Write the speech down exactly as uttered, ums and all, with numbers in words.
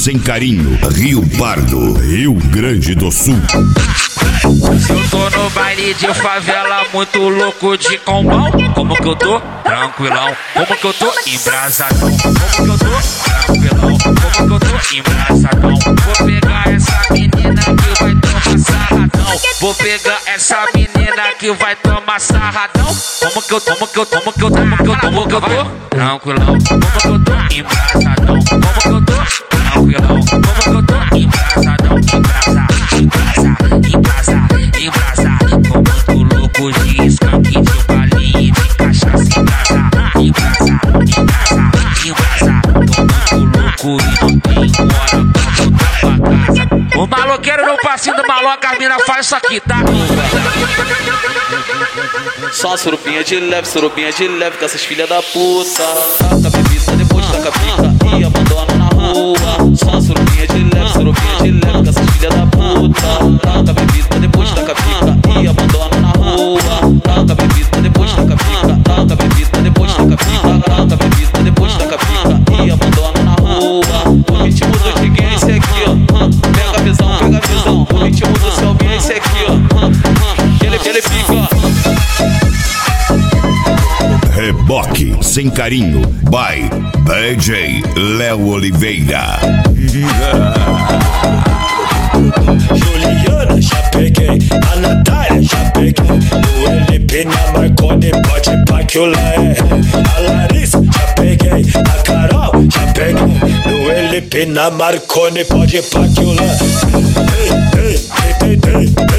sem carinho, Rio Pardo, Rio Grande do Sul. Eu tô no baile de favela, muito louco de combão. Como que eu tô? Tranquilão. Como que eu tô? Embrasadão. Como que eu tô? Tranquilão. Como que eu tô? Embrasadão. Vou pegar essa menina que vai tomar sarradão. Vou pegar essa menina que vai tomar sarradão. Como que eu tô? Como que eu tô? Como que eu tô? Como que eu tô? Como que eu tô? Tranquilão. Como que eu tô? Embrasadão. Como que eu tô? Tranquilão. Como que eu tô? Embrasadão. Embrasa, embrasa, embrasa, embrasa. Tô muito louco de skunk, de balinha, de cachaça. Embrasa, embrasa, embrasa, embrasa. Tô muito louco e não tenho hora pra voltar pra casa. O maloqueiro no passinho do maloca, a mina faz isso aqui, tá? Só uma surubinha de leve, surubinha de leve com essas filhas da puta. Taca bebida, depois taca pica e abandona na rua. Só uma surubinha de leve, surubinha de leve com essas filhas da puta. Taca bebida, depois taca pica e abandona na rua. Taca bebida, depois taca pica. Taca bebida, depois taca pica. Taca bebida, depois taca pica e abandona na rua. O ritmo do Diguinho é esse aqui, ó. Pega a visão, pega a visão. O ritmo do Selvinho é esse aqui, ó. Ele, ele fica. Reboque sem carinho, by D J Léo Oliveira. Juliana, já peguei. A Natália, já peguei. O L P na Marconi, pode pá que o lá é. A Larissa, já peguei. A Carol, já peguei. No L P na Marconi, pode pá que o lá. Ei, ei, ei, ei, ei.